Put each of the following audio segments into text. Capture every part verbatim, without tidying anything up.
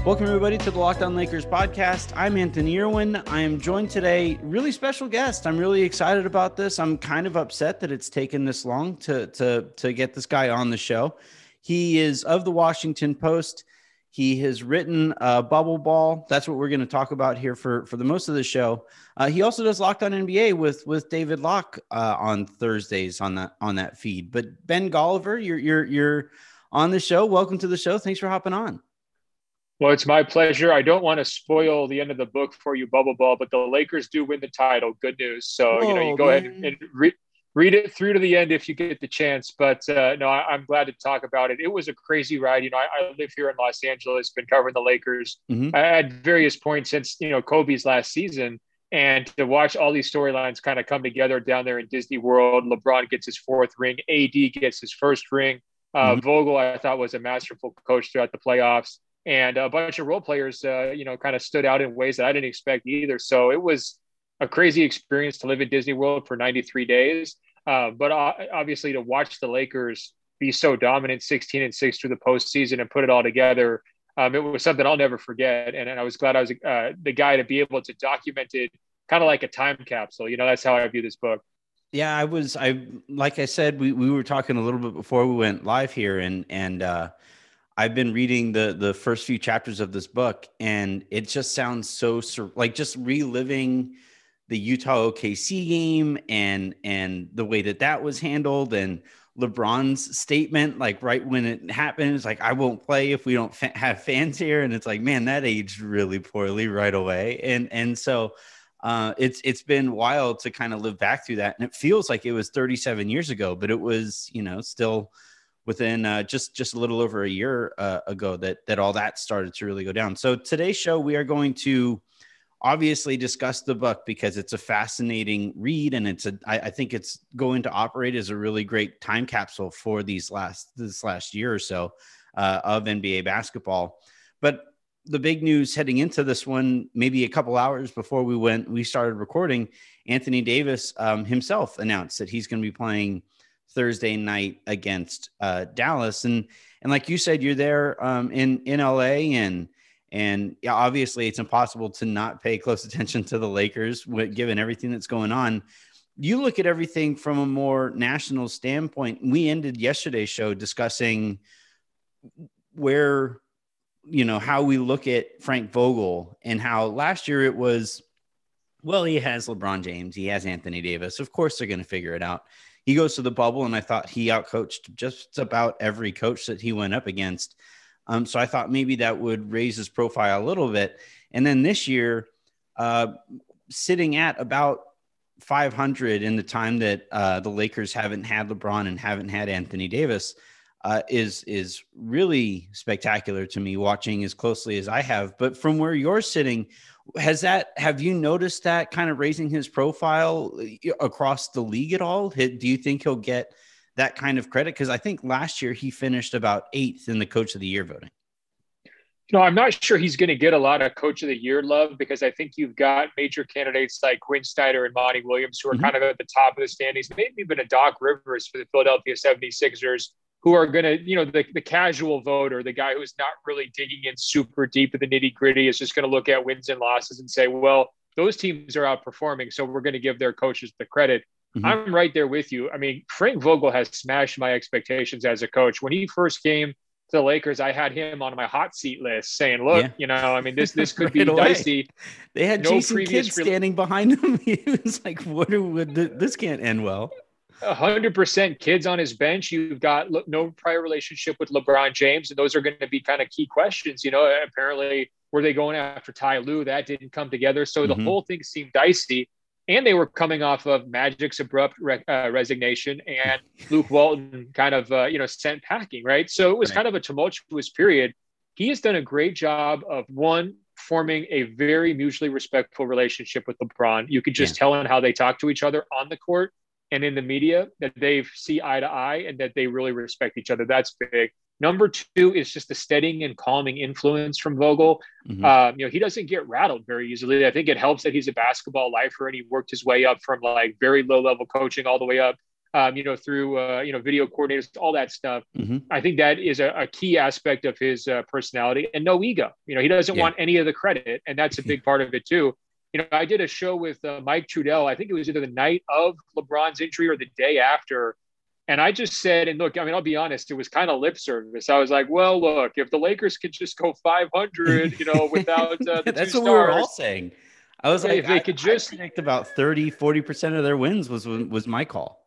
Welcome, everybody, to the Locked On Lakers podcast. I'm Anthony Irwin. I am joined today, really special guest. I'm really excited about this. I'm kind of upset that it's taken this long to, to, to get this guy on the show. He is of the Washington Post. He has written uh, Bubble Ball. That's what we're going to talk about here for, for the most of the show. Uh, he also does Locked On N B A with with David Locke uh, on Thursdays on that on that feed. But Ben Golliver, you're you're you're on the show. Welcome to the show. Thanks for hopping on. Well, it's my pleasure. I don't want to spoil the end of the book for you, Bubble Ball, but the Lakers do win the title. Good news. So, Whoa, you know, you go man. ahead and re- read it through to the end if you get the chance. But uh, no, I, I'm glad to talk about it. It was a crazy ride. You know, I, I live here in Los Angeles, been covering the Lakers mm-hmm. at various points since, you know, Kobe's last season. And to watch all these storylines kind of come together down there in Disney World. LeBron gets his fourth ring. A D gets his first ring. Uh, mm-hmm. Vogel, I thought, was a masterful coach throughout the playoffs. And a bunch of role players, uh, you know, kind of stood out in ways that I didn't expect either. So it was a crazy experience to live in Disney World for ninety-three days. Uh, but uh, obviously to watch the Lakers be so dominant, sixteen and six through the postseason and put it all together, um, it was something I'll never forget. And, and I was glad I was uh, the guy to be able to document it kind of like a time capsule. You know, that's how I view this book. Yeah, I was, I, like I said, we, we were talking a little bit before we went live here, and, and, uh, I've been reading the the first few chapters of this book, and it just sounds so sur- like just reliving the Utah O K C game and and the way that that was handled, and LeBron's statement, like right when it happened, it's like, I won't play if we don't fa- have fans here. And it's like, man, that aged really poorly right away. And and so uh, it's it's been wild to kind of live back through that. And it feels like it was thirty-seven years ago, but it was, you know, still within uh, just just a little over a year uh, ago that that all that started to really go down. So today's show, we are going to obviously discuss the book because it's a fascinating read, and it's a I, I think it's going to operate as a really great time capsule for these last this last year or so uh, of N B A basketball. But the big news heading into this one, maybe a couple hours before we went we started recording, Anthony Davis um, himself announced that he's going to be playing Thursday night against uh, Dallas. And, and like you said, you're there um, in, in L A, and, and yeah, obviously it's impossible to not pay close attention to the Lakers given everything that's going on. You look at everything from a more national standpoint. We ended yesterday's show discussing where, you know, how we look at Frank Vogel, and how last year it was, well, he has LeBron James, he has Anthony Davis. Of course they're going to figure it out. He goes to the bubble, and I thought he outcoached just about every coach that he went up against. Um, so I thought maybe that would raise his profile a little bit. And then this year, uh, sitting at about five hundred in the time that uh, the Lakers haven't had LeBron and haven't had Anthony Davis uh, is is really spectacular to me, watching as closely as I have. But from where you're sitting, Has that, have you noticed that kind of raising his profile across the league at all? Do you think he'll get that kind of credit? Because I think last year he finished about eighth in the Coach of the Year voting. No, I'm not sure he's going to get a lot of Coach of the Year love, because I think you've got major candidates like Quinn Snyder and Monty Williams, who are mm-hmm. kind of at the top of the standings, maybe even a Doc Rivers for the Philadelphia seventy-sixers, who are going to, you know, the, the casual voter, the guy who's not really digging in super deep in the nitty gritty, is just going to look at wins and losses and say, well, those teams are outperforming, so we're going to give their coaches the credit. Mm-hmm. I'm right there with you. I mean, Frank Vogel has smashed my expectations as a coach. When he first came to the Lakers, I had him on my hot seat list saying, look, yeah. you know, I mean, this, this could right be away. dicey. They had no Jason Kidd standing re- behind him. He was like, what are, what, this can't end well. A hundred percent kids on his bench. You've got no prior relationship with LeBron James, and those are going to be kind of key questions. You know, apparently were they going after Ty Lue? That didn't come together. So mm-hmm. the whole thing seemed dicey, and they were coming off of Magic's abrupt re- uh, resignation and Luke Walton kind of, uh, you know, sent packing, right? So it was right. kind of a tumultuous period. He has done a great job of, one, forming a very mutually respectful relationship with LeBron. You could just yeah. tell in how they talk to each other on the court and in the media that they see eye to eye and that they really respect each other. That's big. Number two is just the steadying and calming influence from Vogel. Mm-hmm. Um, you know, he doesn't get rattled very easily. I think it helps that he's a basketball lifer and he worked his way up from like very low level coaching all the way up um, you know, through, uh, you know, video coordinators, all that stuff. Mm-hmm. I think that is a, a key aspect of his uh, personality, and no ego. You know, he doesn't Yeah. want any of the credit, and that's a big part of it too. You know, I did a show with uh, Mike Trudell. I think it was either the night of LeBron's injury or the day after. And I just said, and look, I mean, I'll be honest, it was kind of lip service. I was like, well, look, if the Lakers could just go five hundred, you know, without uh, the That's two what stars, we were all saying. I was like, if they I, could just I predict about thirty, forty percent of their wins was was my call.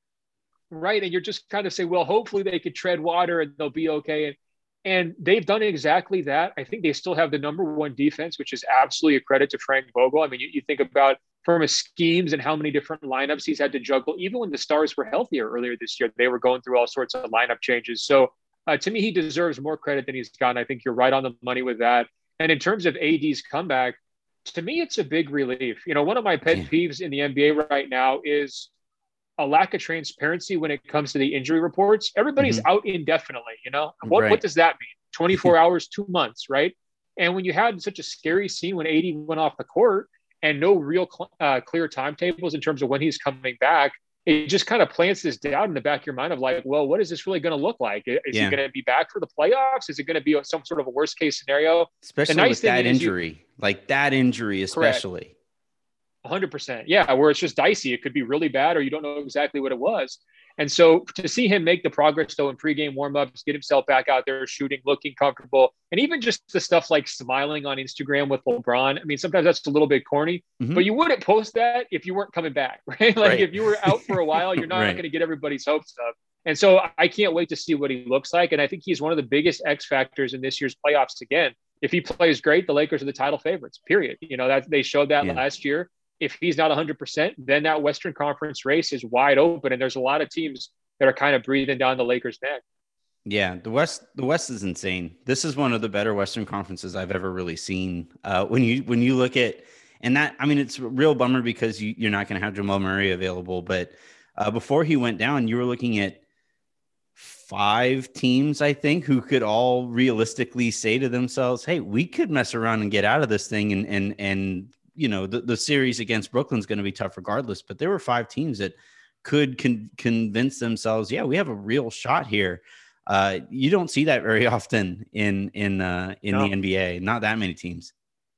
Right. And you're just kind of say, well, hopefully they could tread water and they'll be okay. And, and they've done exactly that. I think they still have the number one defense, which is absolutely a credit to Frank Vogel. I mean, you, you think about from his schemes and how many different lineups he's had to juggle. Even when the Stars were healthier earlier this year, they were going through all sorts of lineup changes. So uh, to me, he deserves more credit than he's gotten. I think you're right on the money with that. And in terms of A D's comeback, to me, it's a big relief. You know, one of my pet yeah. peeves in the N B A right now is a lack of transparency when it comes to the injury reports. Everybody's mm-hmm. out indefinitely, you know, what, right. what does that mean? twenty-four hours, two months, right? And when you had such a scary scene when A D went off the court and no real cl- uh, clear timetables in terms of when he's coming back, it just kind of plants this doubt in the back of your mind of like, well, what is this really going to look like? Is yeah. he going to be back for the playoffs? Is it going to be some sort of a worst case scenario? Especially nice with that injury, you, like that injury, especially. Correct. one hundred percent. Yeah, where it's just dicey. It could be really bad or you don't know exactly what it was. And so to see him make the progress, though, in pregame warmups, get himself back out there shooting, looking comfortable, and even just the stuff like smiling on Instagram with LeBron. I mean, sometimes that's a little bit corny, mm-hmm. but you wouldn't post that if you weren't coming back, right? Like right. if you were out for a while, you're not right. going to get everybody's hopes up. And so I can't wait to see what he looks like. And I think he's one of the biggest X factors in this year's playoffs again. If he plays great, the Lakers are the title favorites, period. You know, that they showed that yeah. last year. If he's not one hundred percent, then that Western Conference race is wide open. And there's a lot of teams that are kind of breathing down the Lakers' neck. Yeah, the West the West is insane. This is one of the better Western Conferences I've ever really seen. Uh, when you when you look at – and that – I mean, it's a real bummer because you, you're not going to have Jamal Murray available. But uh, before he went down, you were looking at five teams, I think, who could all realistically say to themselves, hey, we could mess around and get out of this thing and and and – you know, the, the series against Brooklyn is going to be tough regardless, but there were five teams that could con- convince themselves, yeah, we have a real shot here. Uh, you don't see that very often in, in, uh, in no. the N B A, not that many teams.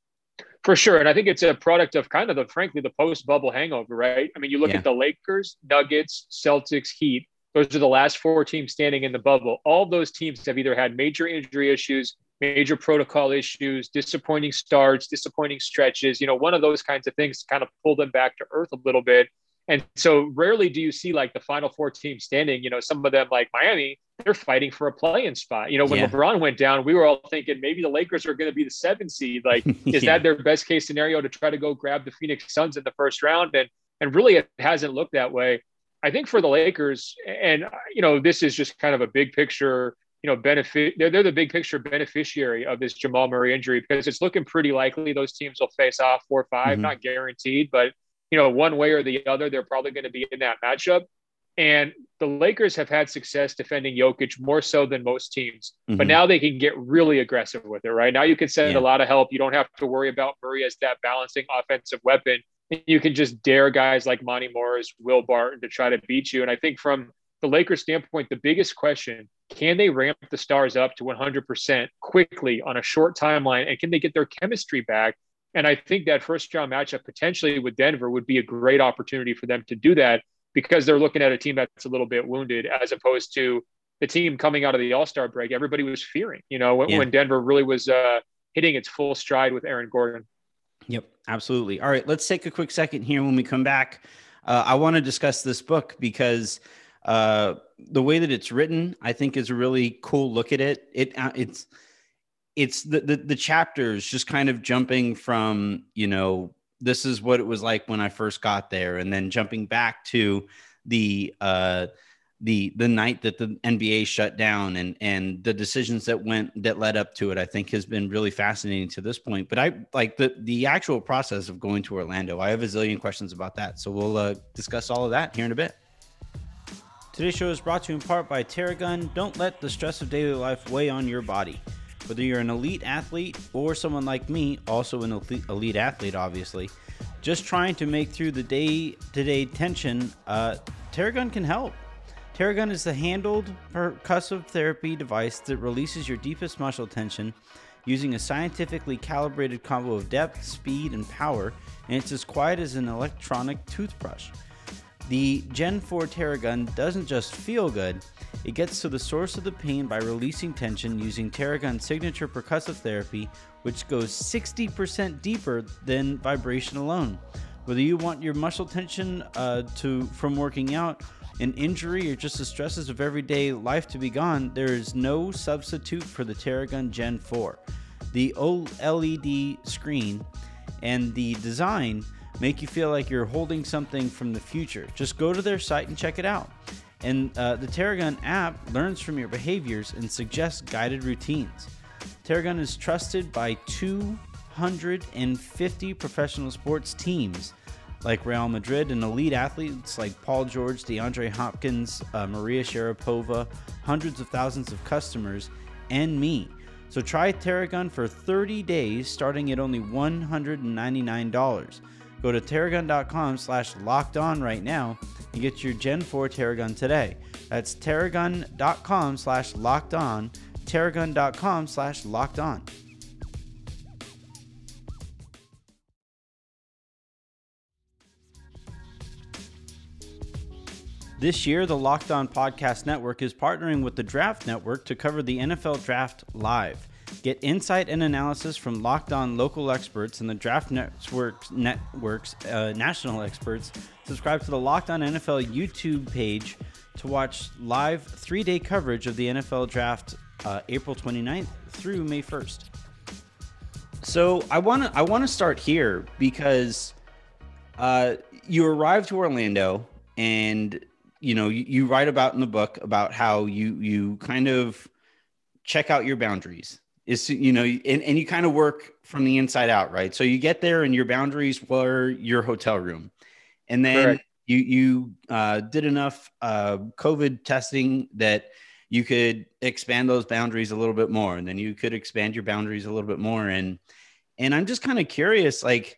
For sure. And I think it's a product of kind of the, frankly, the post bubble hangover, right? I mean, you look yeah. at the Lakers, Nuggets, Celtics, Heat, those are the last four teams standing in the bubble. All those teams have either had major injury issues, major protocol issues, disappointing starts, disappointing stretches, you know, one of those kinds of things to kind of pull them back to earth a little bit. And so rarely do you see like the final four teams standing, you know, some of them like Miami, they're fighting for a play-in spot. You know, when yeah. LeBron went down, we were all thinking maybe the Lakers are going to be the seven seed. Like, is yeah. that their best case scenario to try to go grab the Phoenix Suns in the first round? And, and really it hasn't looked that way. I think for the Lakers, and, you know, this is just kind of a big picture, you know, benefit, they're, they're the big picture beneficiary of this Jamal Murray injury because it's looking pretty likely those teams will face off four or five, mm-hmm. not guaranteed, but, you know, one way or the other, they're probably going to be in that matchup. And the Lakers have had success defending Jokic more so than most teams, mm-hmm. but now they can get really aggressive with it, right? Now you can send yeah. a lot of help. You don't have to worry about Murray as that balancing offensive weapon. You can just dare guys like Monty Morris, Will Barton to try to beat you. And I think from the Lakers standpoint, the biggest question, can they ramp the Stars up to one hundred percent quickly on a short timeline? And can they get their chemistry back? And I think that first round matchup potentially with Denver would be a great opportunity for them to do that because they're looking at a team that's a little bit wounded as opposed to the team coming out of the All-Star break. Everybody was fearing, you know, when, yeah. when Denver really was uh, hitting its full stride with Aaron Gordon. Yep, absolutely. All right, let's take a quick second here. When we come back, uh, I want to discuss this book because uh, the way that it's written, I think, is a really cool look at it. It uh, it's it's the, the the chapters just kind of jumping from, you know, this is what it was like when I first got there, and then jumping back to the uh, the the night that the N B A shut down and and the decisions that went that led up to it. I think has been really fascinating to this point. But I like the the actual process of going to Orlando. I have a zillion questions about that, so we'll uh, discuss all of that here in a bit. Today's show is brought to you in part by Terragun. Don't let the stress of daily life weigh on your body. Whether you're an elite athlete or someone like me, also an elite, elite athlete, obviously, just trying to make through the day-to-day tension, uh, Theragun can help. Theragun is the handled percussive therapy device that releases your deepest muscle tension using a scientifically calibrated combo of depth, speed, and power, and it's as quiet as an electronic toothbrush. The Gen four Theragun doesn't just feel good, it gets to the source of the pain by releasing tension using Theragun's signature percussive therapy, which goes sixty percent deeper than vibration alone. Whether you want your muscle tension uh, to from working out, an injury, or just the stresses of everyday life to be gone, there is no substitute for the Theragun Gen four. The O L E D screen and the design make you feel like you're holding something from the future. Just go to their site and check it out. And uh, the Theragun app learns from your behaviors and suggests guided routines. Theragun is trusted by two hundred fifty professional sports teams like Real Madrid and elite athletes like Paul George, DeAndre Hopkins, uh, Maria Sharapova, hundreds of thousands of customers, and me. So try Theragun for thirty days starting at only one hundred ninety-nine dollars. Go to Theragun.com slash locked on right now and get your Gen four Theragun today. That's Theragun.com slash locked on. Theragun.com slash locked on. This year, the Locked On Podcast Network is partnering with the Draft Network to cover the N F L Draft live. Get insight and analysis from Locked On local experts and the Draft Network's, network's uh, national experts. Subscribe to the Locked On N F L YouTube page to watch live three-day coverage of the N F L Draft uh, April twenty-ninth through May first. So I want to I want to start here because uh, you arrived to Orlando and you know you, you write about in the book about how you you kind of check out your boundaries. Is, you know, and, and you kind of work from the inside out, right? So you get there and your boundaries were your hotel room. And then Correct. you you uh, did enough uh, COVID testing that you could expand those boundaries a little bit more. And then you could expand your boundaries a little bit more. And and I'm just kind of curious, like,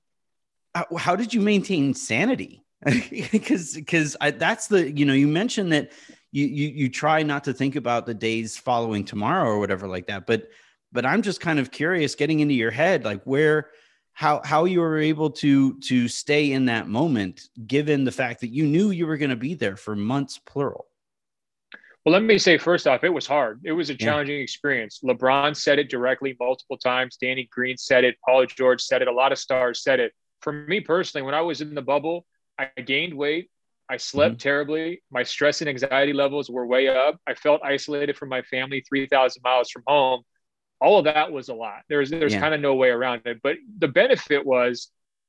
how, how did you maintain sanity? Because because that's the, you know, you mentioned that You, you you try not to think about the days following tomorrow or whatever like that. But but I'm just kind of curious, getting into your head, like where, how how you were able to to stay in that moment, given the fact that you knew you were going to be there for months, plural. Well, let me say first off, it was hard. It was a challenging yeah. experience. LeBron said it directly multiple times. Danny Green said it. Paul George said it. A lot of stars said it. For me personally, when I was in the bubble, I gained weight. I slept mm-hmm. terribly. My stress and anxiety levels were way up. I felt isolated from my family, three thousand miles from home. All of that was a lot. There's there's yeah. kind of no way around it. But the benefit was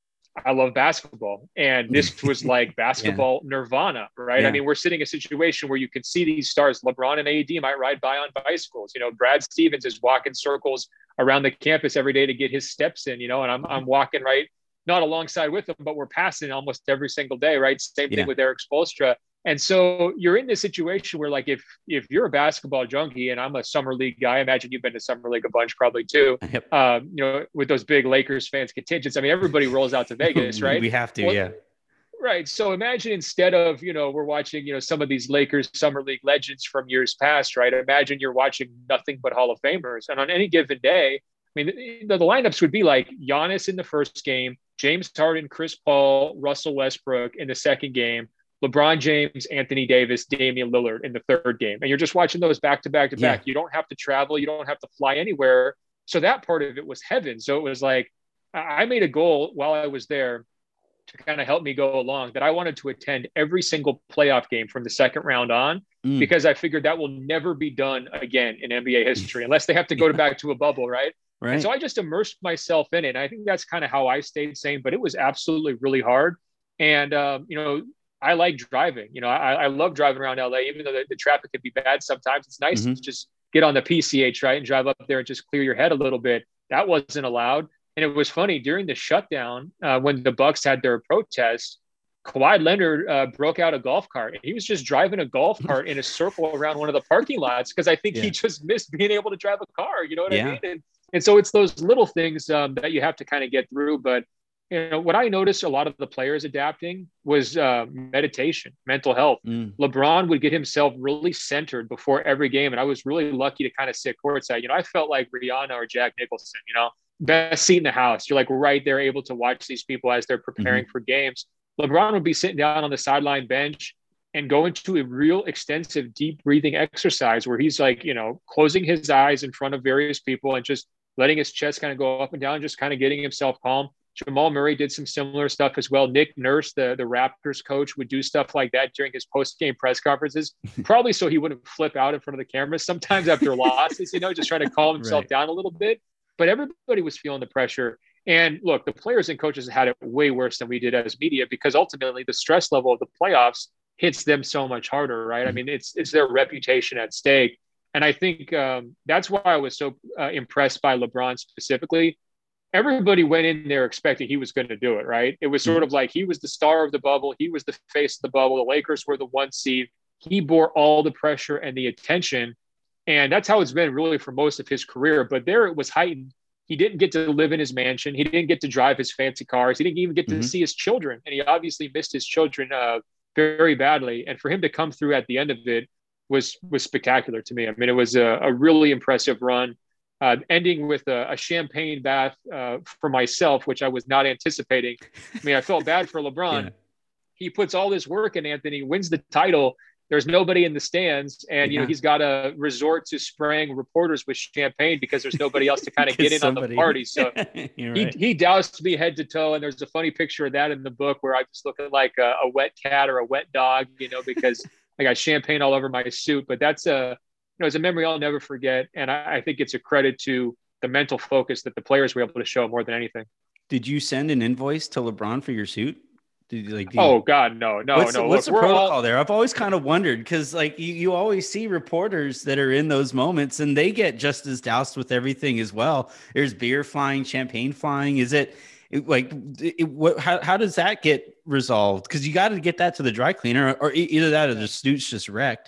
I love basketball. And this was like basketball yeah. nirvana, right? Yeah. I mean, we're sitting in a situation where you can see these stars. LeBron and A D might ride by on bicycles. You know, Brad Stevens is walking circles around the campus every day to get his steps in, you know, and I'm I'm walking right not alongside with them, but we're passing almost every single day, right? Same thing yeah. with Eric Spoelstra. And so you're in this situation where, like, if if you're a basketball junkie, and I'm a summer league guy, I imagine you've been to summer league a bunch probably too, yep. um, you know, with those big Lakers fans contingents. I mean, everybody rolls out to Vegas, right? We have to, well, yeah. Right. So imagine instead of, you know, we're watching, you know, some of these Lakers summer league legends from years past, right? Imagine you're watching nothing but Hall of Famers. And on any given day, I mean, the, the lineups would be like Giannis in the first game, James Harden, Chris Paul, Russell Westbrook in the second game, LeBron James, Anthony Davis, Damian Lillard in the third game. And you're just watching those back to back to back. You don't have to travel. You don't have to fly anywhere. So that part of it was heaven. So it was like, I made a goal while I was there to kind of help me go along that I wanted to attend every single playoff game from the second round on, mm. because I figured that will never be done again in N B A history, unless they have to go to back to a bubble. Right. Right. And so I just immersed myself in it. And I think that's kind of how I stayed sane, but it was absolutely really hard. And, um, you know, I like driving, you know, I, I love driving around L A, even though the, the traffic can be bad sometimes. It's nice mm-hmm. to just get on the P C H, right, and drive up there and just clear your head a little bit. That wasn't allowed. And it was funny during the shutdown, uh, when the Bucks had their protest, Kawhi Leonard uh, broke out a golf cart, and he was just driving a golf cart in a circle around one of the parking lots, because I think yeah. he just missed being able to drive a car. You know what yeah. I mean? And, and so it's those little things um, that you have to kind of get through. But you know, what I noticed a lot of the players adapting was uh, meditation, mental health. Mm. LeBron would get himself really centered before every game. And I was really lucky to kind of sit courtside. You know, I felt like Rihanna or Jack Nicholson, you know, best seat in the house. You're like right there able to watch these people as they're preparing mm-hmm. for games. LeBron would be sitting down on the sideline bench and go into a real extensive deep breathing exercise where he's like, you know, closing his eyes in front of various people and just letting his chest kind of go up and down, just kind of getting himself calm. Jamal Murray did some similar stuff as well. Nick Nurse, the, the Raptors coach, would do stuff like that during his post-game press conferences, probably so he wouldn't flip out in front of the camera sometimes after losses, you know, just trying to calm himself right. down a little bit. But everybody was feeling the pressure. And look, the players and coaches had it way worse than we did as media, because ultimately the stress level of the playoffs hits them so much harder, right? Mm-hmm. I mean, it's it's their reputation at stake. And I think um, that's why I was so uh, impressed by LeBron specifically. Everybody went in there expecting he was going to do it, right? It was sort mm-hmm. of like he was the star of the bubble. He was the face of the bubble. The Lakers were the one seed. He bore all the pressure and the attention. And that's how it's been really for most of his career. But there it was heightened. He didn't get to live in his mansion. He didn't get to drive his fancy cars. He didn't even get to mm-hmm. see his children. And he obviously missed his children uh, very badly. And for him to come through at the end of it was was spectacular to me. I mean, it was a, a really impressive run. Uh, ending with a, a champagne bath uh, for myself, which I was not anticipating. I mean, I felt bad for LeBron. Yeah. He puts all this work in, Anthony, wins the title. There's nobody in the stands. And, yeah. you know, he's got to resort to spraying reporters with champagne because there's nobody else to kind of get in somebody. on the party. So right. he, he doused me head to toe. And there's a funny picture of that in the book where I just looking like a, a wet cat or a wet dog, you know, because I got champagne all over my suit. But that's a, you know, it's a memory I'll never forget. And I, I think it's a credit to the mental focus that the players were able to show more than anything. Did you send an invoice to LeBron for your suit? Did you, like, did oh you... God, no, no, what's no. The, what's Look, the protocol all... there? I've always kind of wondered because like you, you always see reporters that are in those moments and they get just as doused with everything as well. There's beer flying, champagne flying. Is it, it like, it, what, how, how does that get resolved? Because you got to get that to the dry cleaner, or, or either that or the suit's just wrecked.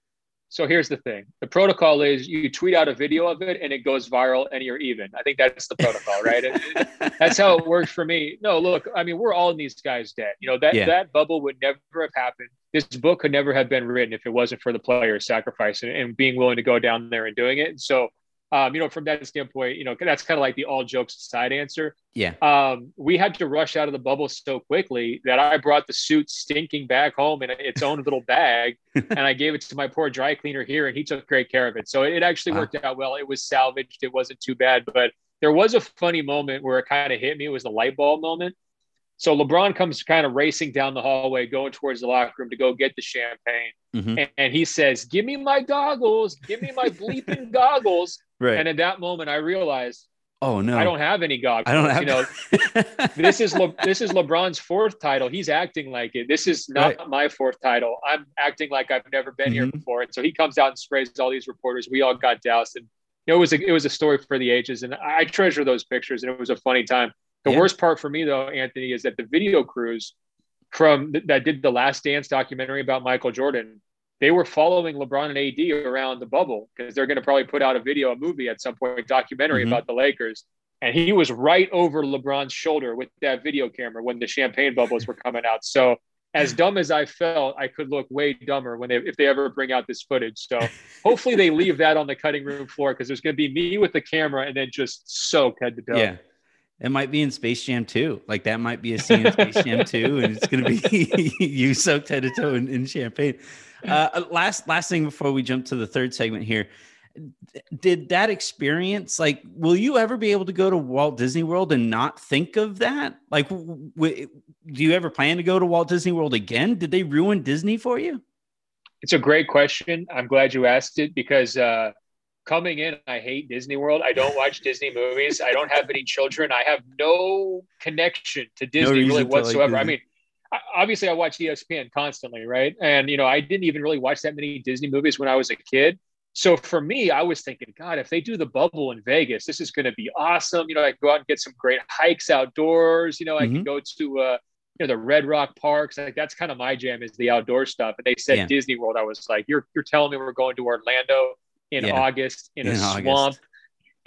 So here's the thing. The protocol is you tweet out a video of it and it goes viral and you're even. I think that's the protocol, right? it, it, that's how it works for me. No, look, I mean, we're all in these guys' debt. You know, that, yeah. that bubble would never have happened. This book could never have been written if it wasn't for the players' sacrifice and, and being willing to go down there and doing it. And so, um, you know, from that standpoint, you know, that's kind of like the all jokes aside answer. Yeah. Um, we had to rush out of the bubble so quickly that I brought the suit stinking back home in its own little bag. And I gave it to my poor dry cleaner here and he took great care of it. So it actually wow. worked out well. It was salvaged. It wasn't too bad, but there was a funny moment where it kind of hit me. It was the light bulb moment. So LeBron comes kind of racing down the hallway, going towards the locker room to go get the champagne. Mm-hmm. And, and he says, give me my goggles, give me my bleeping goggles. Right. And at that moment, I realized, oh no, I don't have any goggles. I don't have. You know, this is Le- this is LeBron's fourth title. He's acting like it. This is not right. my fourth title. I'm acting like I've never been mm-hmm. here before. And so he comes out and sprays all these reporters. We all got doused, and it was a it was a story for the ages. And I treasure those pictures, and it was a funny time. The yeah. worst part for me, though, Anthony, is that the video crews from th- that did the Last Dance documentary about Michael Jordan, they were following LeBron and A D around the bubble because they're going to probably put out a video, a movie at some point, a documentary mm-hmm. about the Lakers. And he was right over LeBron's shoulder with that video camera when the champagne bubbles were coming out. So as dumb as I felt, I could look way dumber when they, if they ever bring out this footage. So hopefully they leave that on the cutting room floor because there's going to be me with the camera and then just soaked head to toe. Yeah. It might be in Space Jam two. Like that might be a scene in Space Jam two, and it's going to be you soaked head to toe in, in champagne. Uh, last last thing before we jump to the third segment here. Did that experience, like, will you ever be able to go to Walt Disney World and not think of that? Like, w- w- do you ever plan to go to Walt Disney World again? Did they ruin Disney for you? It's a great question. I'm glad you asked it because uh, coming in, I hate Disney World. I don't watch Disney movies. I don't have any children. I have no connection to Disney no really whatsoever. Like I mean, obviously I watch E S P N constantly, right? And, you know, I didn't even really watch that many Disney movies when I was a kid. So for me, I was thinking, God, if they do the bubble in Vegas, this is going to be awesome. You know, I could go out and get some great hikes outdoors. You know, I mm-hmm. could go to, uh, you know, the Red Rock parks. Like that's kind of my jam is the outdoor stuff. And they said yeah. Disney World. I was like, you're, you're telling me we're going to Orlando in yeah. August in, in a August. swamp.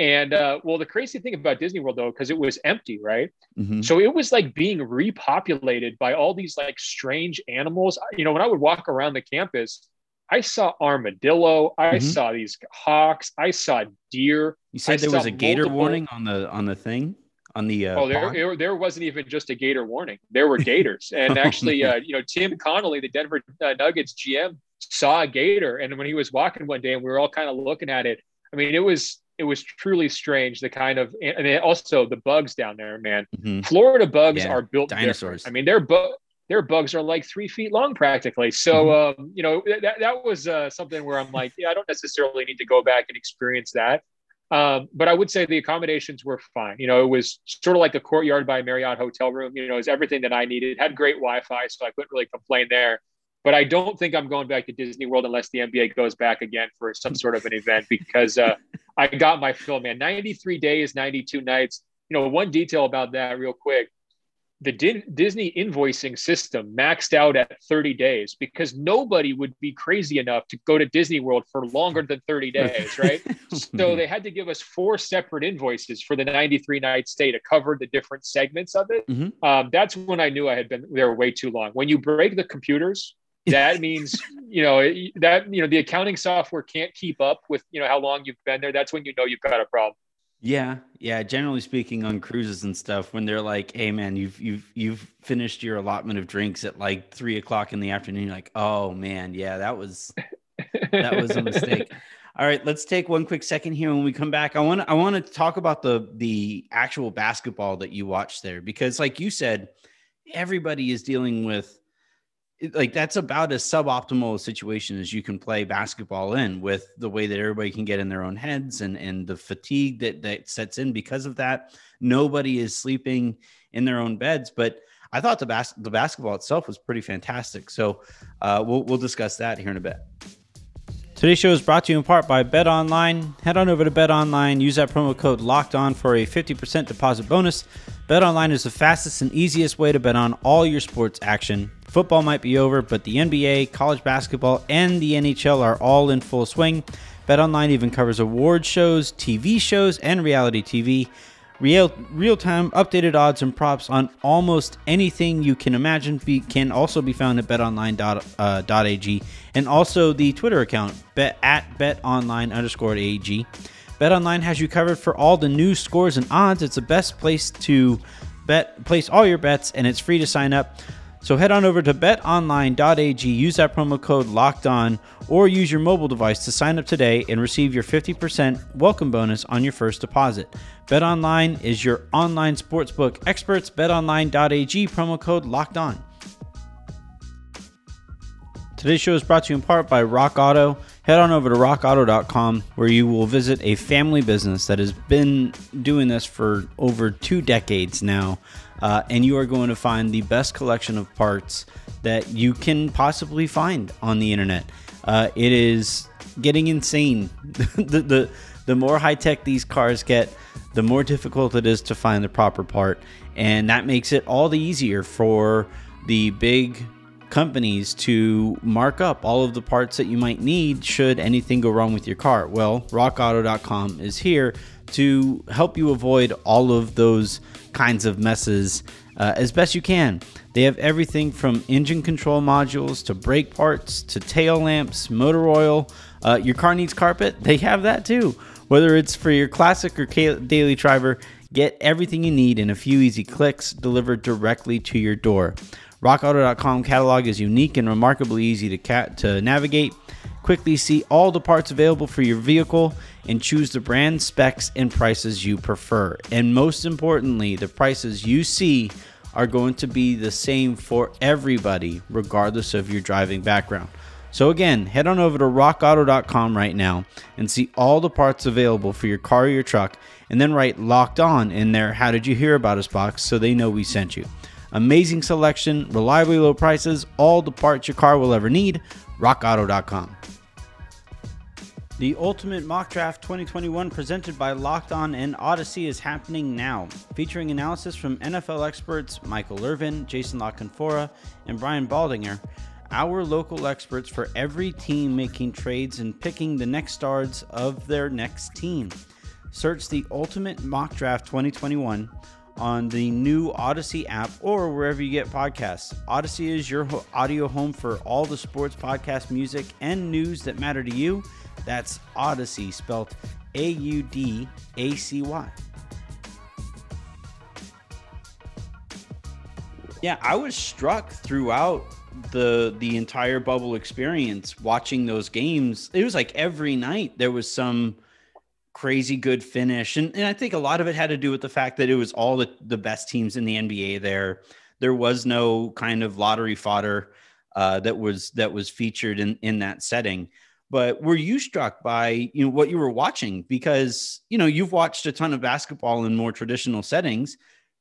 And uh, well, the crazy thing about Disney World, though, because it was empty, right? Mm-hmm. So it was like being repopulated by all these like strange animals. You know, when I would walk around the campus, I saw armadillo, I Mm-hmm. saw these hawks, I saw deer. You said I there saw was a gator multiple- warning on the on the thing on the uh, Oh, there, pond? there, there wasn't even just a gator warning. There were gators, and Oh, actually, man. uh, you know, Tim Connolly, the Denver uh, Nuggets G M, saw a gator, and when he was walking one day, and we were all kind of looking at it. I mean, it was it was truly strange. The kind of, and then also the bugs down there, man. Mm-hmm. Florida bugs Yeah, are built dinosaurs. different. I mean, their bu- their bugs are like three feet long, practically. So, Mm-hmm. um, you know, that that was uh, something where I'm like, yeah, I don't necessarily need to go back and experience that. Um, but I would say the accommodations were fine. You know, it was sort of like a Courtyard by Marriott hotel room. You know, it was everything that I needed. It had great Wi-Fi, so I couldn't really complain there. But I don't think I'm going back to Disney World unless the N B A goes back again for some sort of an event, because uh, I got my fill, man. ninety-three days, ninety-two nights. You know, one detail about that real quick. The Di- Disney invoicing system maxed out at thirty days because nobody would be crazy enough to go to Disney World for longer than thirty days, right? So they had to give us four separate invoices for the ninety-three night stay to cover the different segments of it. Mm-hmm. Um, that's when I knew I had been there way too long. When you break the computers, that means, you know, that, you know, the accounting software can't keep up with, you know, how long you've been there. That's when you know you've got a problem. Yeah, yeah. Generally speaking, on cruises and stuff, when they're like, "Hey, man, you've you've you've finished your allotment of drinks at like three o'clock in the afternoon," you're like, "Oh man, yeah, that was that was a mistake." All right, let's take one quick second here. When we come back, I want to I want to talk about the the actual basketball that you watched there, because, like you said, everybody is dealing with, like, that's about as suboptimal a situation as you can play basketball in, with the way that everybody can get in their own heads and, and the fatigue that, that sets in because of that. Nobody is sleeping in their own beds, but I thought the bas- the basketball itself was pretty fantastic. So uh, we'll, we'll discuss that here in a bit. Today's show is brought to you in part by BetOnline. Head on over to BetOnline. Use that promo code LOCKEDON for a fifty percent deposit bonus. BetOnline is the fastest and easiest way to bet on all your sports action. Football might be over, but the N B A, college basketball, and the N H L are all in full swing. BetOnline even covers award shows, T V shows, and reality T V. Real, real-time updated odds and props on almost anything you can imagine be, can also be found at betonline dot a g, and also the Twitter account bet, at betonline underscore ag. BetOnline has you covered for all the news, scores, and odds. It's the best place to bet, place all your bets, and it's free to sign up. So head on over to betonline dot a g, use that promo code LOCKEDON, or use your mobile device to sign up today and receive your fifty percent welcome bonus on your first deposit. BetOnline is your online sportsbook experts. betonline dot a g, promo code LOCKEDON. Today's show is brought to you in part by Rock Auto. Head on over to rock auto dot com, where you will visit a family business that has been doing this for over two decades now. Uh, and you are going to find the best collection of parts that you can possibly find on the internet. Uh, it is getting insane. the, the the more high-tech these cars get, the more difficult it is to find the proper part. And that makes it all the easier for the big companies to mark up all of the parts that you might need should anything go wrong with your car. Well, rock auto dot com is here to help you avoid all of those kinds of messes uh, as best you can. They have everything from engine control modules to brake parts to tail lamps, motor oil. Uh, your car needs carpet? They have that too. Whether it's for your classic or daily driver, get everything you need in a few easy clicks delivered directly to your door. rock auto dot com catalog is unique and remarkably easy to, cat- to navigate. Quickly see all the parts available for your vehicle and choose the brand, specs, and prices you prefer. And most importantly, the prices you see are going to be the same for everybody, regardless of your driving background. So again, head on over to rock auto dot com right now and see all the parts available for your car or your truck, and then write "Locked On" in their "How did you hear about us" box so they know we sent you. Amazing selection, reliably low prices, all the parts your car will ever need. rock auto dot com. The Ultimate Mock Draft twenty twenty-one, presented by Locked On and Odyssey, is happening now, featuring analysis from N F L experts Michael Irvin, Jason La Canfora, and Brian Baldinger, our local experts for every team making trades and picking the next stars of their next team. Search the Ultimate Mock Draft twenty twenty-one on the new Odyssey app or wherever you get podcasts. Odyssey is your ho- audio home for all the sports, podcast, music, and news that matter to you. That's Odyssey, spelled A U D A C Y. Yeah, I was struck throughout the the entire bubble experience watching those games. It was like every night there was some crazy good finish. And, and I think a lot of it had to do with the fact that it was all the, the best teams in the N B A there. There was no kind of lottery fodder uh, that was that was featured in, in that setting. But were you struck by, you know, what you were watching? Because, you know, you've watched a ton of basketball in more traditional settings,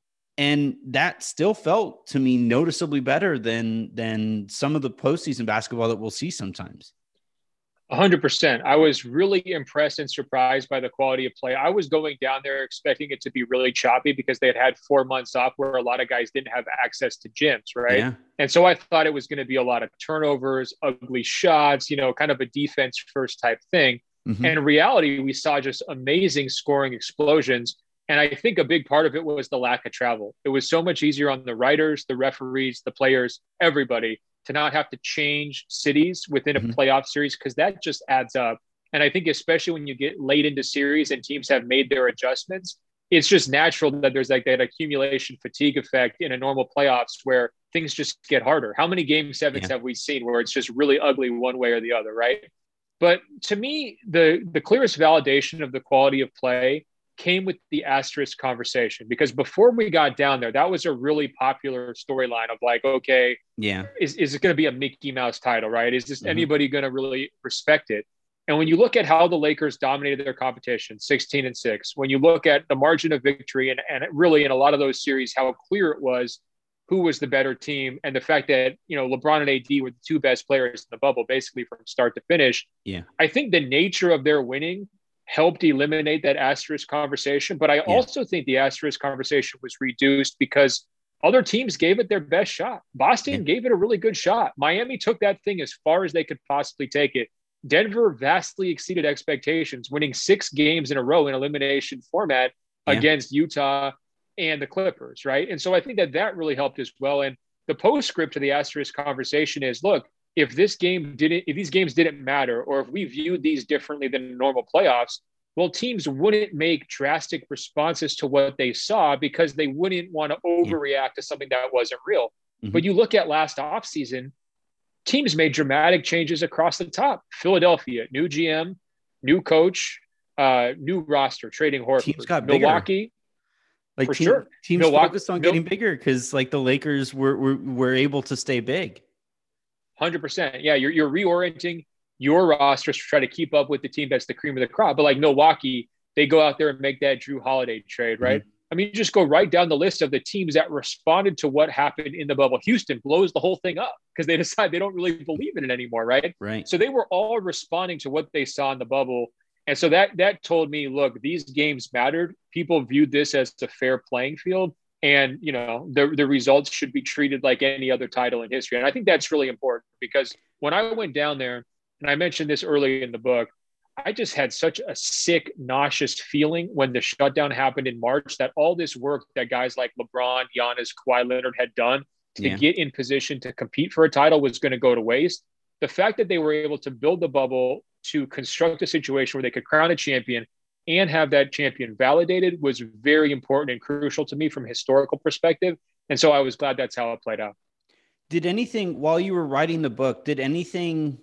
and that still felt to me noticeably better than than some of the postseason basketball that we'll see sometimes. one hundred percent. I was really impressed and surprised by the quality of play. I was going down there expecting it to be really choppy because they had had four months off where a lot of guys didn't have access to gyms, right? Yeah. And so I thought it was going to be a lot of turnovers, ugly shots, you know, kind of a defense first type thing. Mm-hmm. And in reality, we saw just amazing scoring explosions. And I think a big part of it was the lack of travel. It was so much easier on the writers, the referees, the players, everybody, to not have to change cities within a mm-hmm. playoff series, because that just adds up. And I think especially when you get late into series and teams have made their adjustments, it's just natural that there's like that accumulation fatigue effect in a normal playoffs where things just get harder. How many game sevens yeah. have we seen where it's just really ugly one way or the other, right? But to me, the the clearest validation of the quality of play came with the asterisk conversation, because before we got down there, that was a really popular storyline of like, okay, yeah, is, is it going to be a Mickey Mouse title, right? Is this mm-hmm. anybody going to really respect it? And when you look at how the Lakers dominated their competition, sixteen and six, when you look at the margin of victory and, and really in a lot of those series, how clear it was who was the better team, and the fact that, you know, LeBron and A D were the two best players in the bubble, basically from start to finish. Yeah, I think the nature of their winning helped eliminate that asterisk conversation. But I yeah. also think the asterisk conversation was reduced because other teams gave it their best shot. Boston yeah. gave it a really good shot. Miami took that thing as far as they could possibly take it. Denver vastly exceeded expectations, winning six games in a row in elimination format yeah. against Utah and the Clippers, right? And so I think that that really helped as well. And the postscript to the asterisk conversation is, look, if this game didn't, if these games didn't matter, or if we viewed these differently than normal playoffs, well, teams wouldn't make drastic responses to what they saw because they wouldn't want to overreact yeah. to something that wasn't real. Mm-hmm. But you look at last offseason, teams made dramatic changes across the top. Philadelphia, new G M, new coach, uh, new roster, trading Horford. Teams got Milwaukee, bigger. Like for team, sure. Teams Milwaukee, focused on getting Mil- bigger because like the Lakers were, were were able to stay big. one hundred percent. Yeah, you're you're reorienting your rosters to try to keep up with the team that's the cream of the crop. But like Milwaukee, they go out there and make that Drew Holiday trade, right? Mm-hmm. I mean, you just go right down the list of the teams that responded to what happened in the bubble. Houston blows the whole thing up because they decide they don't really believe in it anymore, right? Right. So they were all responding to what they saw in the bubble. And so that that told me, look, these games mattered. People viewed this as a fair playing field. And, you know, the, the results should be treated like any other title in history. And I think that's really important because when I went down there, and I mentioned this early in the book, I just had such a sick, nauseous feeling when the shutdown happened in March that all this work that guys like LeBron, Giannis, Kawhi Leonard had done to yeah. get in position to compete for a title was going to go to waste. The fact that they were able to build the bubble to construct a situation where they could crown a champion and have that champion validated was very important and crucial to me from a historical perspective. And so I was glad that's how it played out. Did anything, while you were writing the book, did anything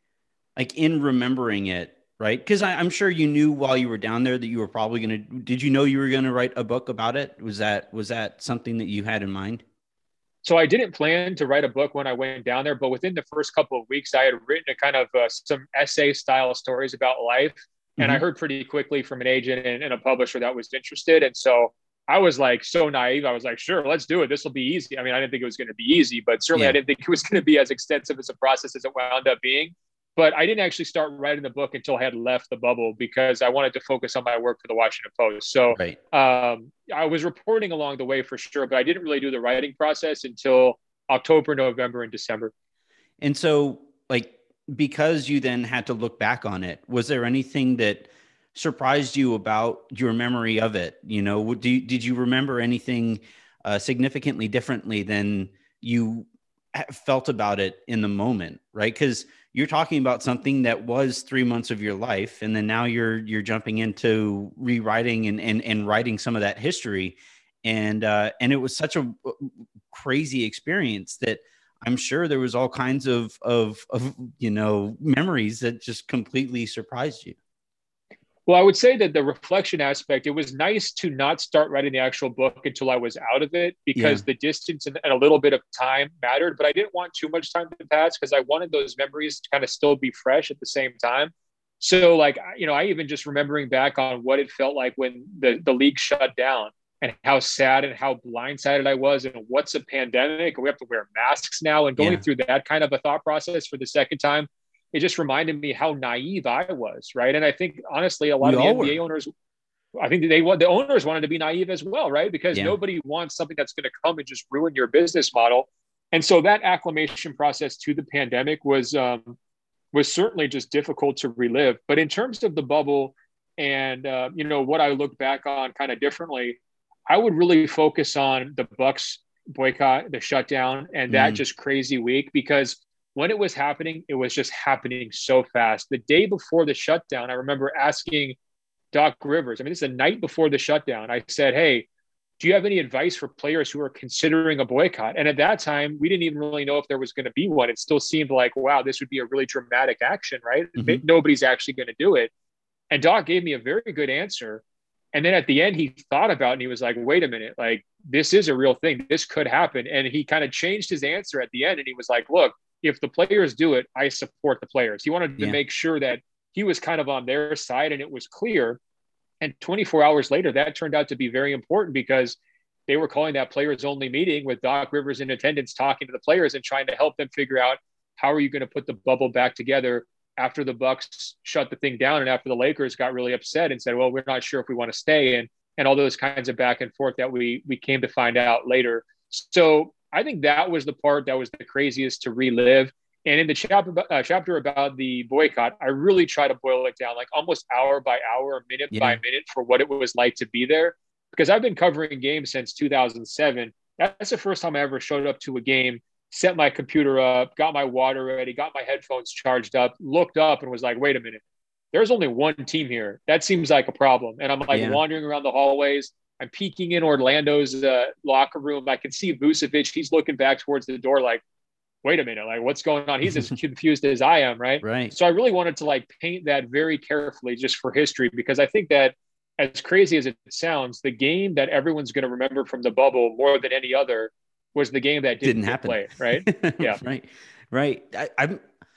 like in remembering it, right? Because I'm sure you knew while you were down there that you were probably going to, did you know you were going to write a book about it? Was that, was that something that you had in mind? So I didn't plan to write a book when I went down there, but within the first couple of weeks, I had written a kind of uh, some essay style stories about life. And mm-hmm. I heard pretty quickly from an agent and, and a publisher that was interested. And so I was like, so naive. I was like, sure, let's do it. This will be easy. I mean, I didn't think it was going to be easy, but certainly yeah. I didn't think it was going to be as extensive as a process as it wound up being. But I didn't actually start writing the book until I had left the bubble because I wanted to focus on my work for the Washington Post. So right. um, I was reporting along the way for sure, but I didn't really do the writing process until October, November, and December. And so like, because you then had to look back on it, was there anything that surprised you about your memory of it? You know, do, did you remember anything uh, significantly differently than you felt about it in the moment, right? Because you're talking about something that was three months of your life, and then now you're you're jumping into rewriting and and, and writing some of that history, and uh, and it was such a crazy experience that I'm sure there was all kinds of of of you know memories that just completely surprised you. Well, I would say that the reflection aspect, it was nice to not start writing the actual book until I was out of it, because yeah. the distance and, and a little bit of time mattered, but I didn't want too much time to pass because I wanted those memories to kind of still be fresh at the same time. So like, you know, I even just remembering back on what it felt like when the, the league shut down and how sad and how blindsided I was, and what's a pandemic and we have to wear masks now, and going yeah. through that kind of a thought process for the second time. It just reminded me how naive I was, right? And I think, honestly, a lot we of the N B A were. owners, I think they want the owners wanted to be naive as well, right? Because yeah. nobody wants something that's going to come and just ruin your business model. And so that acclimation process to the pandemic was um, was certainly just difficult to relive. But in terms of the bubble and uh, you know what I look back on kind of differently, I would really focus on the Bucks boycott, the shutdown, and that mm. just crazy week, because when it was happening, it was just happening so fast. The day before the shutdown, I remember asking Doc Rivers, I mean, this is the night before the shutdown. I said, hey, do you have any advice for players who are considering a boycott? And at that time, we didn't even really know if there was going to be one. It still seemed like, wow, this would be a really dramatic action, right? Mm-hmm. Nobody's actually going to do it. And Doc gave me a very good answer. And then at the end, he thought about it and he was like, wait a minute, like, this is a real thing. This could happen. And he kind of changed his answer at the end. And he was like, look, if the players do it, I support the players. He wanted to yeah. make sure that he was kind of on their side and it was clear. And twenty-four hours later, that turned out to be very important, because they were calling that players only meeting with Doc Rivers in attendance, talking to the players and trying to help them figure out, how are you going to put the bubble back together after the Bucks shut the thing down and after the Lakers got really upset and said, well, we're not sure if we want to stay, and, and all those kinds of back and forth that we, we came to find out later. So I think that was the part that was the craziest to relive. And in the chapter, uh, chapter about the boycott, I really try to boil it down, like almost hour by hour, minute yeah. by minute, for what it was like to be there. Because I've been covering games since two thousand seven. That's the first time I ever showed up to a game, set my computer up, got my water ready, got my headphones charged up, looked up and was like, wait a minute, there's only one team here. That seems like a problem. And I'm like yeah. wandering around the hallways. I'm peeking in Orlando's uh, locker room. I can see Vucevic. He's looking back towards the door like, wait a minute, like what's going on? He's as confused as I am, right? Right. So I really wanted to like paint that very carefully just for history, because I think that, as crazy as it sounds, the game that everyone's going to remember from the bubble more than any other was the game that didn't, didn't happen. Play, right? Yeah. right. Right. I, I'm,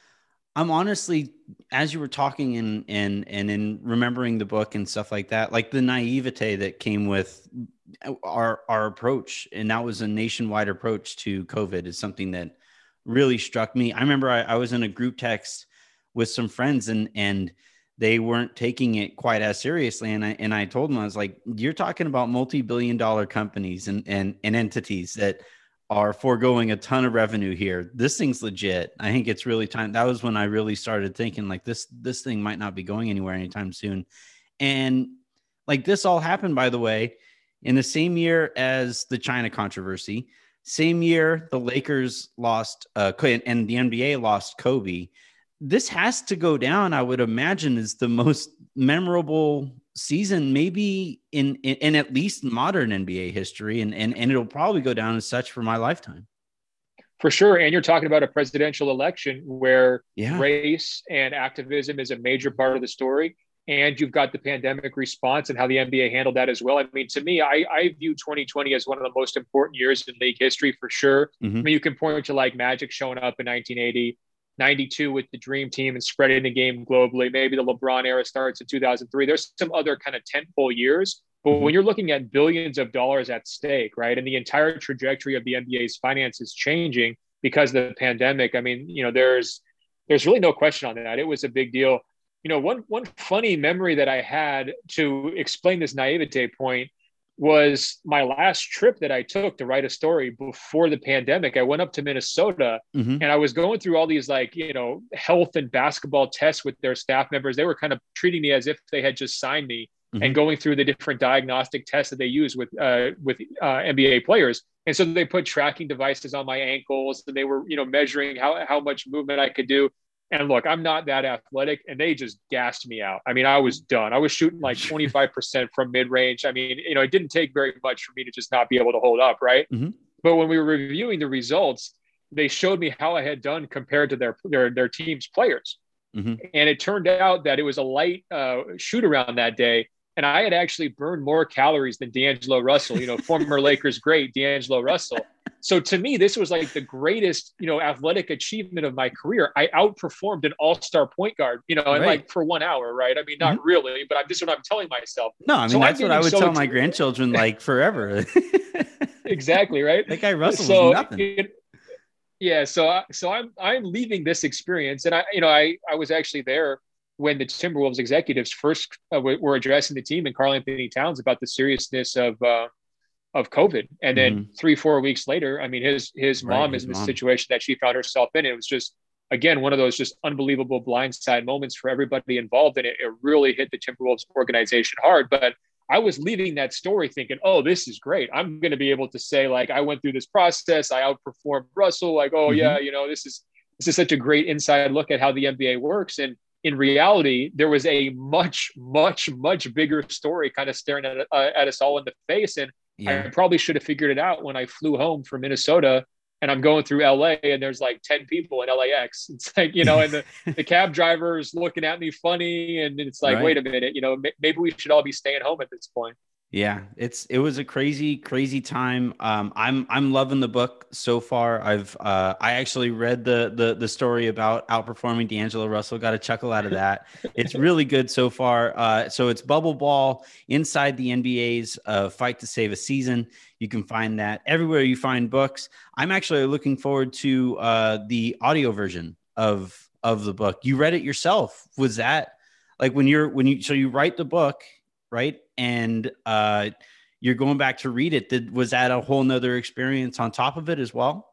I'm honestly, as you were talking and, and, and in remembering the book and stuff like that, like the naivete that came with our, our approach, and that was a nationwide approach to COVID, is something that really struck me. I remember I, I was in a group text with some friends, and, and they weren't taking it quite as seriously. And I, and I told them, I was like, you're talking about multi-billion dollar companies and, and, and entities that are foregoing a ton of revenue here. This thing's legit. I think it's really time. That was when I really started thinking like this, this thing might not be going anywhere anytime soon. And like this all happened, by the way, in the same year as the China controversy, same year the Lakers lost uh, and the N B A lost Kobe. This has to go down, I would imagine, is the most memorable season maybe in, in, in at least modern N B A history. And, and, and it'll probably go down as such for my lifetime. For sure. And you're talking about a presidential election where yeah. race and activism is a major part of the story. And you've got the pandemic response and how the N B A handled that as well. I mean, to me, I, I view twenty twenty as one of the most important years in league history for sure. Mm-hmm. I mean, you can point to like Magic showing up in nineteen eighty, ninety-two with the Dream Team and spreading the game globally. Maybe the LeBron era starts in two thousand three. There's some other kind of tentpole years. But mm-hmm. when you're looking at billions of dollars at stake, right, and the entire trajectory of the N B A's finances changing because of the pandemic, I mean, you know, there's there's really no question on that. It was a big deal. You know, one one funny memory that I had to explain this naivete point, was my last trip that I took to write a story before the pandemic. I went up to Minnesota mm-hmm. and I was going through all these like, you know, health and basketball tests with their staff members. They were kind of treating me as if they had just signed me mm-hmm. and going through the different diagnostic tests that they use with, uh, with uh, N B A players. And so they put tracking devices on my ankles and they were, you know, measuring how, how much movement I could do. And look, I'm not that athletic, and they just gassed me out. I mean, I was done. I was shooting like twenty-five percent from mid-range. I mean, you know, it didn't take very much for me to just not be able to hold up, right? Mm-hmm. But when we were reviewing the results, they showed me how I had done compared to their their, their team's players. Mm-hmm. And it turned out that it was a light uh, shoot around that day, and I had actually burned more calories than D'Angelo Russell, you know, former Lakers great D'Angelo Russell. So to me, this was like the greatest, you know, athletic achievement of my career. I outperformed an all-star point guard, you know, and right. like for one hour, right? I mean, not mm-hmm. really, but I'm, this is what I'm telling myself. No, I mean, so that's what I would so tell my grandchildren, like forever. Exactly, right? That guy Russell so was nothing. It, yeah, so I, so I'm I'm leaving this experience, and I, you know, I I was actually there when the Timberwolves executives first uh, were addressing the team and Karl Anthony Towns about the seriousness of. Uh, of COVID. And then mm-hmm. three, four weeks later, I mean, his, his right, mom his is in the situation that she found herself in. It was just, again, one of those just unbelievable blindside moments for everybody involved. And it, it really hit the Timberwolves organization hard. But I was leaving that story thinking, oh, this is great. I'm going to be able to say, like, I went through this process. I outperformed Russell. Like, oh mm-hmm. yeah, you know, this is, this is such a great inside look at how the N B A works. And in reality, there was a much, much, much bigger story kind of staring at, uh, at us all in the face. And yeah. I probably should have figured it out when I flew home from Minnesota and I'm going through L A and there's like ten people in L A X. It's like, you know, and the, the cab driver is looking at me funny. And it's like, right. wait a minute, you know, m- maybe we should all be staying home at this point. Yeah, it's it was a crazy, crazy time. Um, I'm I'm loving the book so far. I've uh, I actually read the the the story about outperforming D'Angelo Russell. Got a chuckle out of that. It's really good so far. Uh, so it's Bubble Ball inside the N B A's uh, fight to save a season. You can find that everywhere you find books. I'm actually looking forward to uh, the audio version of of the book. You read it yourself. Was that like when you're when you so you write the book, right? And uh, you're going back to read it. Did, was that a whole nother experience on top of it as well?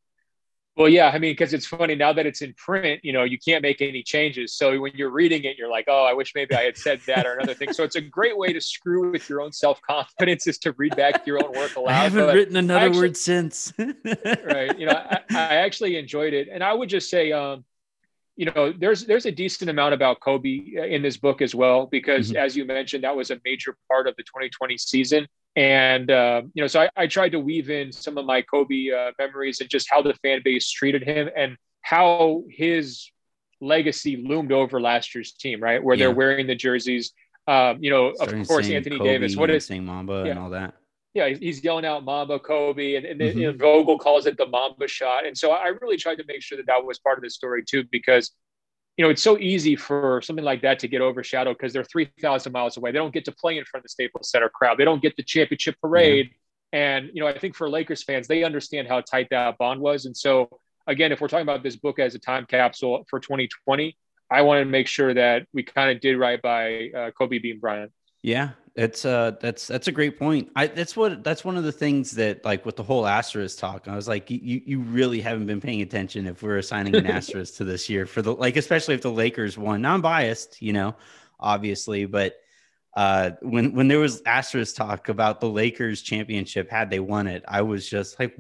Well, yeah, I mean, because it's funny now that it's in print, you know, you can't make any changes. So when you're reading it, you're like, oh, I wish maybe I had said that or another thing. So it's a great way to screw with your own self-confidence is to read back your own work aloud. I haven't but written another actually, word since. Right. You know, I, I actually enjoyed it. And I would just say, um, you know, there's there's a decent amount about Kobe in this book as well, because mm-hmm. as you mentioned, that was a major part of the twenty twenty season. And, uh, you know, so I, I tried to weave in some of my Kobe uh, memories and just how the fan base treated him and how his legacy loomed over last year's team, right? Where yeah. they're wearing the jerseys. Um, you know, Starting of course, Anthony Kobe Davis. What is saying Mamba yeah. and all that? Yeah, he's yelling out Mamba, Kobe, and, and mm-hmm. you know, Vogel calls it the Mamba shot. And so I really tried to make sure that that was part of the story too, because, you know, it's so easy for something like that to get overshadowed because they're three thousand miles away. They don't get to play in front of the Staples Center crowd. They don't get the championship parade. Yeah. And, you know, I think for Lakers fans, they understand how tight that bond was. And so, again, if we're talking about this book as a time capsule for twenty twenty, I wanted to make sure that we kind of did right by uh, Kobe Bean Bryant. Yeah, it's uh, that's that's a great point. I that's what that's one of the things that, like, with the whole asterisk talk, I was like, you you really haven't been paying attention if we're assigning an asterisk to this year for the, like, especially if the Lakers won. Now, I'm biased, you know, obviously, but uh, when when there was asterisk talk about the Lakers championship had they won it, I was just like,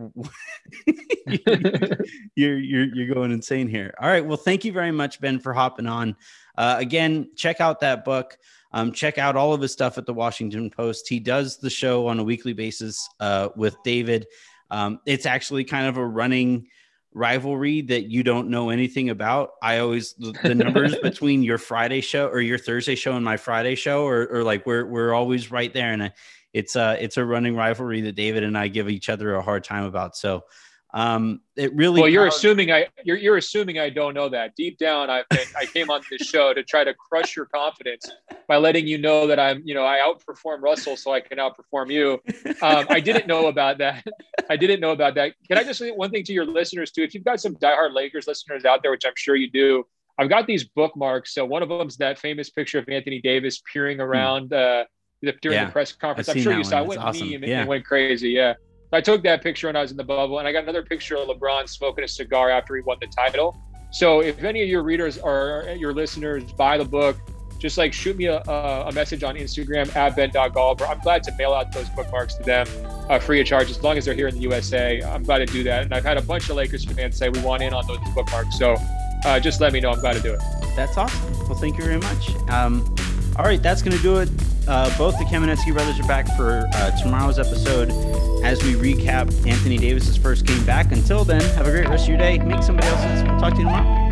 you're you're you're going insane here. All right, well, thank you very much, Ben, for hopping on. Uh, again, check out that book. Um, check out all of his stuff at the Washington Post. He does the show on a weekly basis uh, with David. Um, it's actually kind of a running rivalry that you don't know anything about. I always, the, the numbers between your Friday show or your Thursday show and my Friday show, or, or like we're, we're always right there. And it's a, it's a running rivalry that David and I give each other a hard time about. So um, it really, well, you're power- assuming I, you're, you're assuming I don't know that. Deep down, I've been, I came on this show to try to crush your confidence by letting you know that I'm, you know, I outperform Russell so I can outperform you. Um, I didn't know about that. I didn't know about that. Can I just say one thing to your listeners too? If you've got some diehard Lakers listeners out there, which I'm sure you do, I've got these bookmarks. So one of them is that famous picture of Anthony Davis peering around, uh, during yeah, the press conference. I've I'm sure that you one. saw. It That's went awesome. meme Yeah. and went crazy. Yeah. I took that picture when I was in the bubble, and I got another picture of LeBron smoking a cigar after he won the title. So if any of your readers or your listeners buy the book, just like shoot me a, a message on Instagram at ben dot golber. I'm glad to mail out those bookmarks to them uh, free of charge, as long as they're here in the U S A. I'm glad to do that. And I've had a bunch of Lakers fans say we want in on those bookmarks. So uh, just let me know. I'm glad to do it. That's awesome. Well, thank you very much. Um, all right, that's going to do it. Uh, both the Kamenetsky brothers are back for uh, tomorrow's episode as we recap Anthony Davis's first game back. Until then, have a great rest of your day. Make somebody else's. We'll talk to you tomorrow.